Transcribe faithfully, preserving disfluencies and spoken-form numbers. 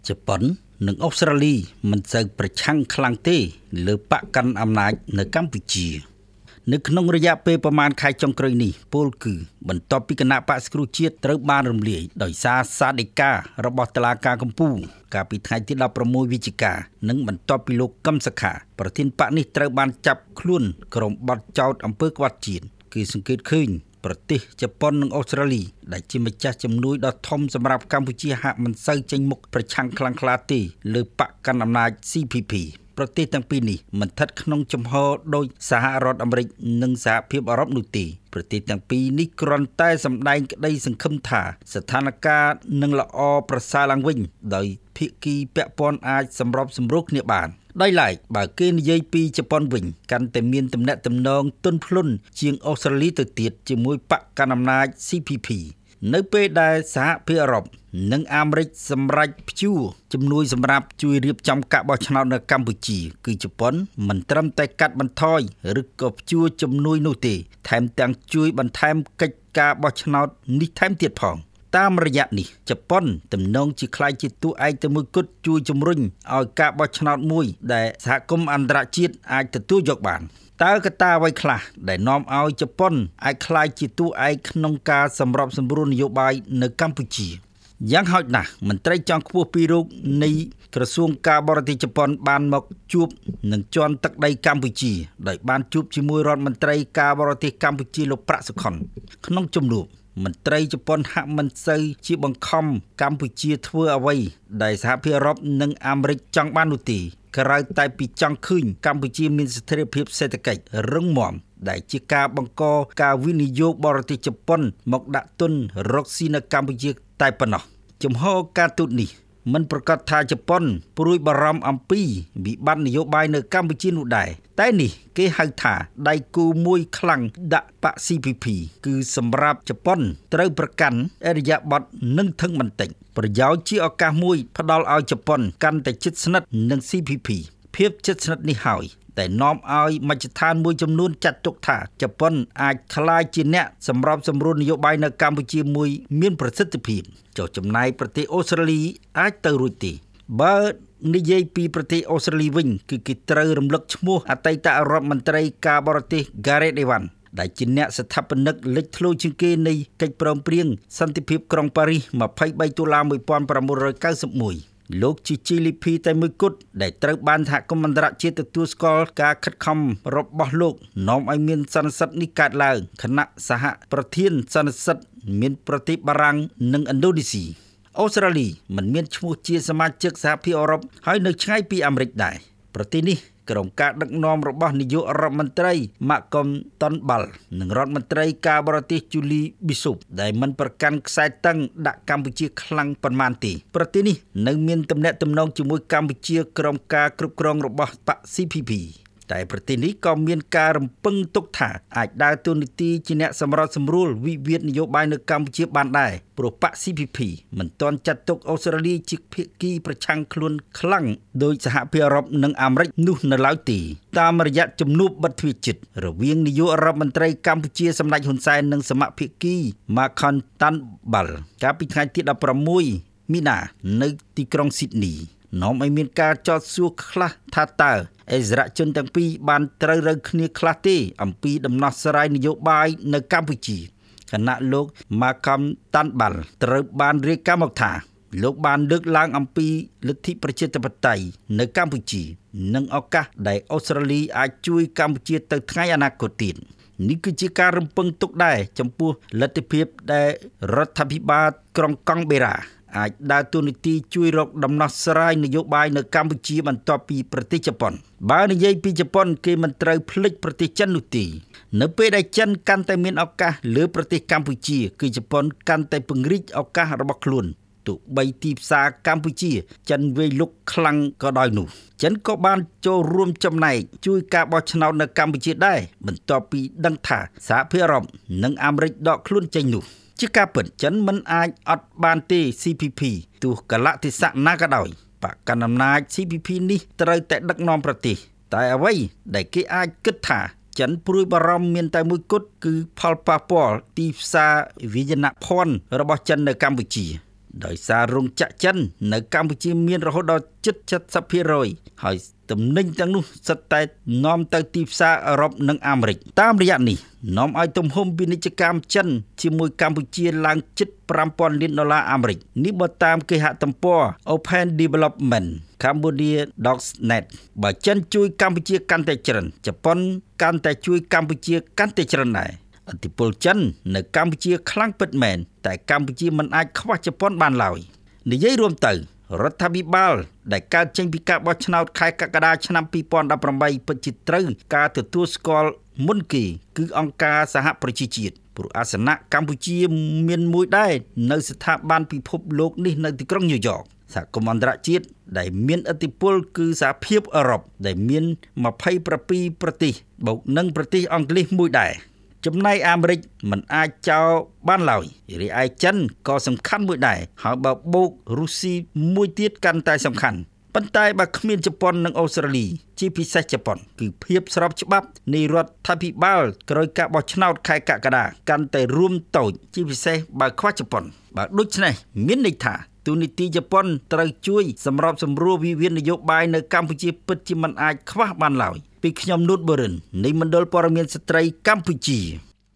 ជប៉ុននិងអូស្ត្រាលីមិនសូវប្រឆាំងខ្លាំងទេលើបកកាន់អំណាចនៅកម្ពុជានៅក្នុងរយៈពេលប្រមាណខែចុងក្រោយនេះពលគឺបន្ទាប់ពីគណៈបក្សស្គ្រូជាតិត្រូវបានរំលាយដោយសារសាដីការបស់តុលាការកំពូលកាលពីថ្ងៃទីដប់ប្រាំមួយវិច្ឆិកានិងបន្ទាប់ពីលោកកឹមសុខាប្រធានបកនេះត្រូវបានចាប់ខ្លួនក្រុមបទចោទអំពើក្បត់ជាតិគឺសង្កេតឃើញប្រទេសជប៉ុននិងអូស្ត្រាលីដែលជាម្ចាស់ជំនួយដ៏ធំសម្រាប់កម្ពុជាហាក់មិនសូវចេញមុខប្រឆាំងខ្លាំងក្លាទេលើបកកាន់អំណាច ซี พี พี ប្រទេសទាំងពីរនេះមិនស្ថិតក្នុងជំហរដោយសហរដ្ឋអាមេរិកនិងសហភាពអឺរ៉ុបនោះទេប្រទេសទាំងពីរនេះគ្រាន់តែសម្ដែងក្តីសង្ឃឹមថាស្ថានភាពនឹងល្អប្រសើរឡើងវិញដោយភាគីពាក់ព័ន្ធអាចសម្របសម្រួលគ្នាបានដោយឡែកបើគេនិយាយពីជប៉ុនវិញកាន់តែមានទំនាក់ទំនងទន់ភ្លន់ជាងអូស្ត្រាលីទៅទៀតជាមួយបកកាន់អំណាច ซี พี พี នៅពេលដែលសហភាពអឺរ៉ុបនិងអាមេរិកសម្រេចព្យួរជំនួយសម្រាប់ជួយរៀបចំការបោះឆ្នោតនៅកម្ពុជាគឺជប៉ុនមិនត្រឹមតែកាត់បន្ថយឬក៏ព្យួរជំនួយនោះទេថែមទាំងជួយបន្ថែមកិច្ចការបោះឆ្នោតនេះថែមទៀតផងតាមរយៈនេះជប៉ុនទំនងជាខ្លាយជាតួឯកតែមួយគត់ជួយជំរុញឲ្យការបោះឆ្នោតមួយដែលសហគមន៍អន្តរជាតិអាចទទួលយកបានតើកត្តាអ្វីខ្លះដែលនាំឲ្យជប៉ុនអាចខ្លាយជាតួឯកក្នុងការសម្របសម្រួលនយោបាយនៅកម្ពុជាយ៉ាងហោចណាស់មន្ត្រីជាន់ខ្ពស់ពីររូបនៃក្រសួងការបរទេសជប៉ុនបានមកជួបនឹងជាន់ទឹកដីកម្ពុជាដោយបានជួបជាមួយរដ្ឋមន្ត្រីការបរទេសកម្ពុជាលោកប្រាក់សុខុនក្នុងជំនួបមន្ត្រីជប៉ុនហាក់មិនសូវជាបង្ខំកម្ពុជាធ្វើអ្វីដែលសហភាពអឺរ៉ុបនិងអាមេរិកចង់បាននោះទេក្រៅតែពីចង់ឃើញកម្ពុជាមានស្ថិរភាពសេដ្ឋកិច្ចរឹងមាំដែលជាការបង្កការវិនិយោគបរទេសជប៉ុនមកដាក់ទុនរកស៊ីនៅកម្ពុជាតែប៉ុណ្ណោះជំហរការទូតនេះមិនប្រកាសថាជប៉ុនព្រួយបារម្ភអំពីវិបត្តិនយោបាយនៅកម្ពុជានោះដែរតែនេះគេហៅថាដៃគូមួយខ្លាំងដាក់បក ซี พี พี គឺសម្រាប់ជប៉ុនត្រូវប្រកាន់អរិយាប័ត្រនិងធឹងបន្តិចប្រយោជន៍ជាឱកាសមួយផ្ដល់ឲ្យជប៉ុនកាន់តែជិតស្និទ្ធនឹង ซี พี พี ភាពជិតស្និទ្ធនេះហើយតែនាំឲ្យមជ្ឈដ្ឋានមួយចំនួនចាត់ទុកថាជប៉ុនអាចក្លាយជាអ្នកសម្របសម្រួលនយោបាយនៅកម្ពុជាមួយមានប្រសិទ្ធភាពចុះចំណែកប្រទេសអូស្ត្រាលីអាចទៅរួចទេបើនិយាយពីប្រទេសអូស្ត្រាលីវិញគឺគេត្រូវរំលឹកឈ្មោះអតីតរដ្ឋមន្ត្រីការបរទេស Gareth Evans ដែលជាអ្នកស្ថាបនិកលេចធ្លោជាងគេនៃកិច្ចព្រមព្រៀងសន្តិភាពក្រុងប៉ារីសยี่สิบสามតុលាmột nghìn chín trăm chín mươi mốtលោកជាជីលីភីតែមួយគត់ដែលត្រូវបានសហគមន៍អន្តរជាតិទទួលស្គាល់ការខិតខំរបស់លោកនាំឲ្យមានសន្និសីទនេះកើតឡើងគណៈសហប្រធានសន្និសីទមានប្រទេសបារាំងនិងឥណ្ឌូនេស៊ីអូស្ត្រាលីមិនមានឈ្មោះជាសមាជិកសហភាពអឺរ៉ុបហើយនៅឆ្ងាយពីអាមេរិកដែរប្រទេសនេះក្រុមការដឹកនាំរបស់នាយករដ្ឋមន្ត្រីម៉ាក់កំតុនបាល់និងរដ្ឋមន្ត្រីការបរទេសជូលីប៊ីស៊ូបដែលមិនប្រកាន់ខ្សែតឹងដាក់កម្ពុជាខ្លាំងប៉ុន្មានទេប្រទេសនេះនៅមានទំនាក់ទំនងជាមួយកម្ពុជាក្រុមការគ្រប់គ្រងរបស់បក ซี พี พี តែប្រទេសនេះក៏មានការរំពឹងទុកថាអាចដើរតួនាទីជាអ្នកសម្របសម្រួលវិវាទនយោបាយនៅកម្ពុជាបានដែរព្រោះបក ซี พี พี មិនទាន់ចាត់ទុកអូស្ត្រាលីជាភាគីប្រឆាំងខ្លួនខ្លាំងដោយសហភាពអឺរ៉ុបនិងអាមេរិកនោះនៅឡើយទេតាមរយៈជំនួបបិទទ្វារជិតរវាងនាយករដ្ឋមន្ត្រីកម្ពុជាសម្ដេចហ៊ុនសែននិងសមាភាគីម៉ាខុនតាន់បាល់កាលពីថ្ងៃទីដប់ប្រាំមួយមីនានៅទីក្រុងស៊ីដនីនាំឲ្យមានការចោទសួរខ្លះថាតើអិសរាជជនទាំងពីរបានត្រូវរើគ្នាខ្លះទេអំពីដំណោះស្រាយនយោបាយនៅកម្ពុជាគណៈលោកម៉ាខុនតាន់បាល់ត្រូវបានរាយការណ៍មកថាលោកបានលើកឡើងអំពីលទ្ធិប្រជាធិបតេយ្យនៅកម្ពុជានិងឱកាសដែលអូស្ត្រាលីអាចជួយកម្ពុជាទៅថ្ងៃអនាគតទៀតនេះគឺជាការរំពឹងទុកដែរចំពោះលទ្ធភាពដែលរដ្ឋាភិបាលក្រុងកង់បេរ៉ាអាចដើរតួនាទីជួយរកដំណោះស្រាយនយោបាយនៅកម្ពុជាបន្ទាប់ពីប្រទេសជប៉ុនបើនិយាយពីជប៉ុនគេមិនត្រូវភ្លេចប្រទេសចិននោះទេនៅពេលដែលចិនកាន់តែមានឱកាសលើប្រទេសកម្ពុជាគឺជប៉ុនកាន់តែពង្រីកឱកាសរបស់ខ្លួនទោះបីទីផ្សារកម្ពុជាចិនវាយលុកខ្លាំងក៏ដោយនោះចិនក៏បានចូលរួមចំណែកជួយការបោះឆ្នោតនៅកម្ពុជាដែរបន្ទាប់ពីដឹងថាសហភាពអឺរ៉ុបនិងអាមេរិកដកខ្លួនចេញនោះជាការពិតចិនមិនអាចអត់បានទេ ซี พี พี ទោះកលៈទេសៈណាក៏ដោយបកកណ្ដាលអំណាច ซี พี พี នេះត្រូវតែដឹកនាំប្រទេសតែអ្វីដែលគេអាចគិតថាចិនព្រួយបារម្ភមានតែមួយគត់គឺផលប៉ះពាល់ទីផ្សារវិញ្ញាណភ័ណ្ឌរបស់ចិននៅកម្ពុជាដោយសាររោងចក្រចិននៅកម្ពុជាមានរហូតដល់ជិត เจ็ดสิบเปอร์เซ็นต์ ហើយទំនិញទាំងនោះសុទ្ធតែនាំទៅទីផ្សារអឺរ៉ុបនិងអាមេរិកតាមរយៈនេះនាំឲ្យទំហំពាណិជ្ជកម្មចិនជាមួយកម្ពុជាឡើងជិត five thousand លានដុល្លារអាមេរិកនេះបើតាមគេហទំព័រ Open Development Cambodia Docs Net បើចិនជួយកម្ពុជាកាន់តែច្រើនជប៉ុនកាន់តែជួយកម្ពុជាកាន់តែច្រើនដែរឥទ្ធិពលចិននៅកម្ពុជាខ្លាំងពិតមែនតែកម្ពុជាមិនអាចខ្វះជប៉ុនបានឡើយនិយាយរួមទៅរដ្ឋាភិបាលដែលកើតចេញពីការបោះឆ្នោតខែកក្កដាឆ្នាំtwo thousand eighteenពិតជាត្រូវការទទួលស្គាល់មុនគេគឺអង្គការសហប្រជាជាតិព្រោះអាសនៈកម្ពុជាមានមួយដែរនៅស្ថាប័នពិភពលោកនេះនៅទីក្រុងញូវយ៉កសហគមន៍អន្តរជាតិដែលមានឥទ្ធិពលគឺសហភាពអឺរ៉ុបដែលមានtwenty-sevenប្រទេសបូកនឹងប្រទេសអង់គ្លេសមួយដែរចំណែកអាមេរិកមិនអាចចោលបានឡើយរីឯចិនក៏សំខាន់មួយដែរហើយបើបូករុស្ស៊ីមួយទៀតកាន់តែសំខាន់ប៉ុន្តែបើគ្មានជប៉ុននិងអូស្ត្រាលីជាពិសេសជប៉ុនគឺភាពស្របច្បាប់នៃរដ្ឋាភិបាលក្រោយការបោះឆ្នោតខែកក្កដាកាន់តែរួមតូចជាពិសេសបើខ្វះជប៉ុនបើដូច្នេះមានន័យថាទូនីតិជប៉ុនត្រូវជួយសម្របសម្រួលវិវាទនយោបាយនៅកម្ពុជាពិតជាមិនអាចខ្វះបានឡើយពីខ្ញុំនុតបរិននៃមណ្ឌលព័ត៌មានស្ត្រីកម្ពុជា